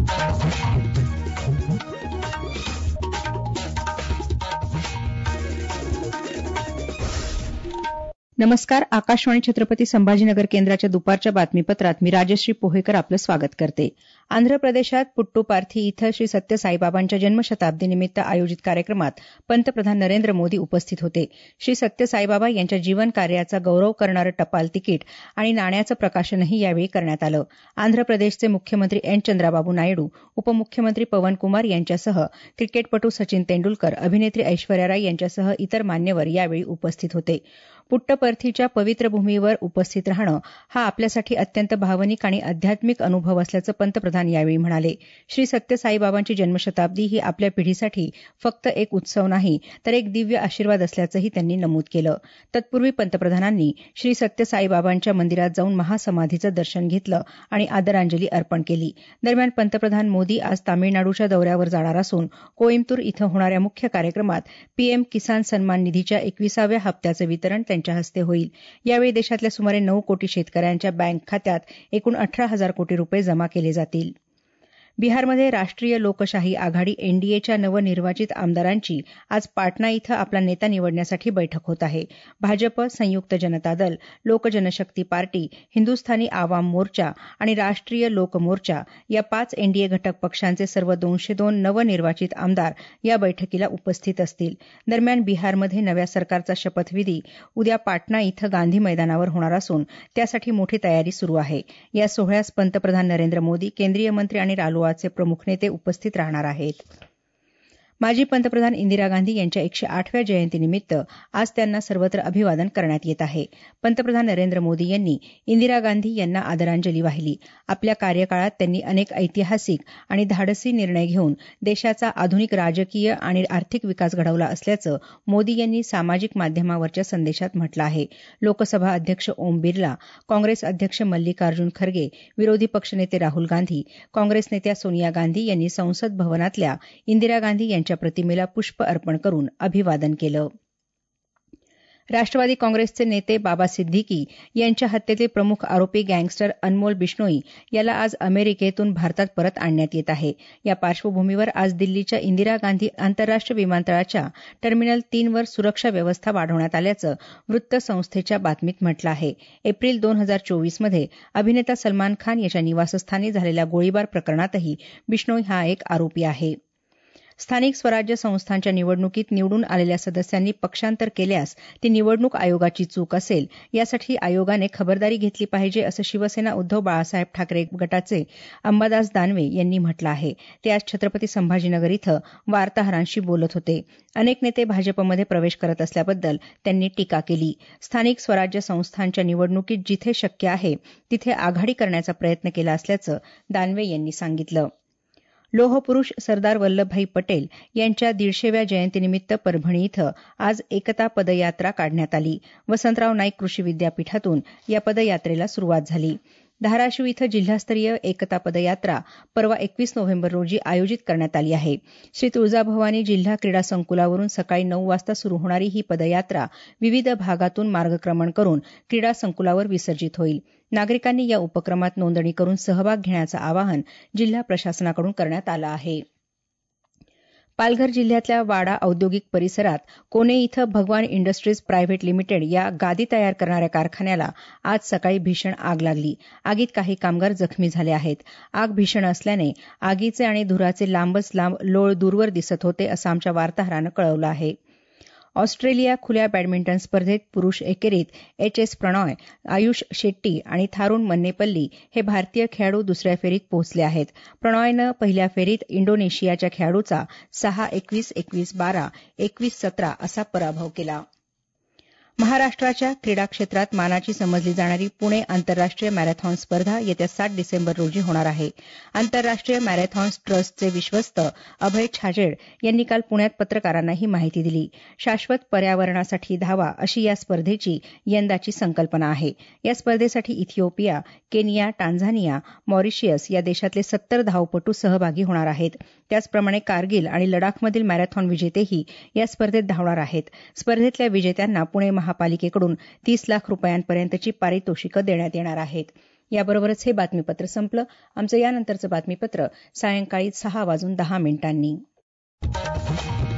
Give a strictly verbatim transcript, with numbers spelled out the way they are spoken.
नमस्कार. आकाशवाणी छत्रपती संभाजीनगर केंद्राच्या दुपारच्या बातमीपत्रात मी राजश्री पोहेकर आपलं स्वागत करते. आंध्र प्रदेशात पुट्टुपार्थी इथं श्री सत्य साईबाबांच्या जन्मशताब्दीनिमित्त आयोजित कार्यक्रमात पंतप्रधान नरेंद्र मोदी उपस्थित होते. श्री सत्य साईबाबा यांच्या जीवन कार्याचा गौरव करणारं टपाल तिकीट आणि नाण्याचं प्रकाशनही यावेळी करण्यात आलं. आंध्र प्रदेशचे मुख्यमंत्री एन चंद्राबाबू नायडू, उपमुख्यमंत्री पवन कुमार यांच्यासह क्रिकेटपटू सचिन तेंडुलकर, अभिनेत्री ऐश्वर्या राय यांच्यासह इतर मान्यवर यावेळी उपस्थित होते. पुट्टपर्थीच्या पवित्र भूमीवर उपस्थित राहणं हा आपल्यासाठी अत्यंत भावनिक आणि आध्यात्मिक अनुभव असल्याचं पंतप्रधान यावेळी म्हणाले. श्री सत्य साईबाबांची जन्मशताब्दी ही आपल्या पिढीसाठी फक्त एक उत्सव नाही, तर एक दिव्य आशीर्वाद असल्याचंही त्यांनी नमूद केलं. तत्पूर्वी पंतप्रधानांनी श्री सत्य साईबाबांच्या मंदिरात जाऊन महासमाधीचं दर्शन घेतलं आणि आदरांजली अर्पण केली. दरम्यान पंतप्रधान मोदी आज तामिळनाडूच्या दौऱ्यावर जाणार असून कोईम्बतूर इथं होणाऱ्या मुख्य कार्यक्रमात पीएम किसान सन्मान निधीच्या एकविसाव्या हप्त्याचं वितरण त्यांच्या हस्ते होईल. यावेळी देशातल्या सुमारे नऊ कोटी शेतकऱ्यांच्या बँक खात्यात एकूण अठरा हजार कोटी रुपये जमा केले जातील. बिहारमध्ये राष्ट्रीय लोकशाही आघाडी एनडीएच्या नवनिर्वाचित आमदारांची आज पाटणा इथं आपला नेता निवडण्यासाठी बैठक होत आहे. भाजप, संयुक्त जनता दल, लोक जनशक्ती पार्टी, हिंदुस्थानी आवाम मोर्चा आणि राष्ट्रीय लोक मोर्चा या पाच एनडीए घटक पक्षांचे सर्व दोनशे दोन नवनिर्वाचित आमदार या बैठकीला उपस्थित असतील. दरम्यान बिहारमध्ये नव्या सरकारचा शपथविधी उद्या पाटणा इथं गांधी मैदानावर होणार असून त्यासाठी मोठी तयारी सुरू आहे. या सोहळ्यास पंतप्रधान नरेंद्र मोदी, केंद्रीय मंत्री आणि रालोआचे प्रमुख नेते उपस्थित राहणार आहेत. माजी पंतप्रधान इंदिरा गांधी यांच्या एकशे आठव्या जयंतीनिमित्त आज त्यांना सर्वत्र अभिवादन करण्यात येत आहे. पंतप्रधान नरेंद्र मोदी यांनी इंदिरा गांधी यांना आदरांजली वाहिली. आपल्या कार्यकाळात त्यांनी अनेक ऐतिहासिक आणि धाडसी निर्णय घेऊन देशाचा आधुनिक राजकीय आणि आर्थिक विकास घडवला असल्याचं मोदी यांनी सामाजिक माध्यमावरच्या संदेशात म्हटलं आहे. लोकसभा अध्यक्ष ओम बिर्ला, काँग्रेस अध्यक्ष मल्लिकार्जुन खरगे, विरोधी पक्षनेते राहुल गांधी, काँग्रेस नेत्या सोनिया गांधी यांनी संसद भवनातल्या इंदिरा गांधी यांच्या प्रतिमेला पुष्प अर्पण करून अभिवादन केलं. राष्ट्रवादी काँग्रेसचे नेते बाबा सिद्दीकी यांच्या हत्येतले प्रमुख आरोपी गँगस्टर अनमोल बिश्नोई याला आज अमेरिकेतून भारतात परत आणण्यात येत आहे. या पार्श्वभूमीवर आज दिल्लीच्या इंदिरा गांधी आंतरराष्ट्रीय विमानतळाच्या टर्मिनल तीनवर सुरक्षा व्यवस्था वाढवण्यात आल्याचं वृत्तसंस्थेच्या बातमीत म्हटलं आहे. एप्रिल दोन हजार चोवीसमध्ये अभिनेता सलमान खान याच्या निवासस्थानी झालेल्या गोळीबार प्रकरणातही बिश्नोई हा एक आरोपी आहे. स्थानिक स्वराज्य संस्थांच्या निवडणुकीत निवडून आलेल्या सदस्यांनी पक्षांतर केल्यास ती निवडणूक आयोगाची चूक असेल. यासाठी आयोगाने खबरदारी घेतली पाहिजे असं शिवसेना उद्धव बाळासाहेब ठाकरे गटाचे अंबादास दानवे यांनी म्हटलं आहे. ते आज छत्रपती संभाजीनगर इथं वार्ताहरांशी बोलत होते. अनेक नेते भाजपमध्ये प्रवेश करत असल्याबद्दल त्यांनी टीका केली. स्थानिक स्वराज्य संस्थांच्या निवडणुकीत जिथे शक्य आहे तिथे आघाडी करण्याचा प्रयत्न केला असल्याचं दानवे यांनी सांगितलं. लोहपुरुष सरदार वल्लभभाई पटेल यांच्या दीडशेव्या जयंतीनिमित्त परभणी इथं आज एकता पदयात्रा काढण्यात आली. वसंतराव नाईक कृषी विद्यापीठातून या पदयात्रेला सुरुवात झाली. धाराशिव इथं जिल्हास्तरीय एकता पदयात्रा परवा एकवीस नोव्हेंबर रोजी आयोजित करण्यात आली आहे. श्री तुळजाभवानी जिल्हा क्रीडा संकुलावरून सकाळी नऊ वाजता सुरू होणारी ही पदयात्रा विविध भागातून मार्गक्रमण करून क्रीडा संकुलावर विसर्जित होईल. नागरिकांनी या उपक्रमात नोंदणी करून सहभाग घेण्याचं आवाहन जिल्हा प्रशासनाकडून करण्यात आलं आहे. पालघर जिल्ह्यातल्या वाडा औद्योगिक परिसरात कोने इथं भगवान इंडस्ट्रीज प्रायव्हेट लिमिटेड या गादी तयार करणाऱ्या कारखान्याला आज सकाळी भीषण आग लागली. आगीत काही कामगार जखमी झाले आहेत. आग भीषण असल्याने आगीचे आणि धुराचे लांबच लांब लोळ दूरवर दिसत होते असं आमच्या वार्ताहरानं कळवलं आहे. ऑस्ट्रेलिया खुल्या बॅडमिंटन स्पर्धेत पुरुष एकेरीत एच एस प्रणॉय, आयुष शेट्टी आणि थारुण मन्नेपल्ली हे भारतीय खेळाडू दुसऱ्या फेरीत पोहोचले आहेत. प्रणॉयनं पहिल्या फेरीत इंडोनेशियाच्या खेळाडूचा सहा एकवीस, एकवीस बारा, एकवीस सतरा असा पराभव केला. महाराष्ट्राच्या क्रीडा क्षेत्रात मानाची समजली जाणारी पुणे आंतरराष्ट्रीय मॅरेथॉन स्पर्धा येत्या सात डिसेंबर रोजी होणार आहे. आंतरराष्ट्रीय मॅरेथॉन ट्रस्टचे विश्वस्त अभय छाजेड यांनी काल पुण्यात पत्रकारांना ही माहिती दिली. शाश्वत पर्यावरणासाठी धावा अशी या स्पर्धेची यंदाची संकल्पना आहे. या स्पर्धेसाठी इथिओपिया, केनिया, टांझानिया, मॉरिशियस या देशातले सत्तर धावपटू सहभागी होणार आहेत. त्याचप्रमाणे कारगिल आणि लडाखमधील मॅरेथॉन विजेतेही या स्पर्धेत धावणार आहेत. स्पर्धेतल्या विजेत्यांना पुणे महापालिकेकडून तीस लाख रुपयांपर्यंतची पारितोषिकं देण्यात येणार आहेत. याबरोबरच हे बातमीपत्र संपलं. आमचं यानंतरचं बातमीपत्र सायंकाळी सहा वाजून दहा मिनिटांनी.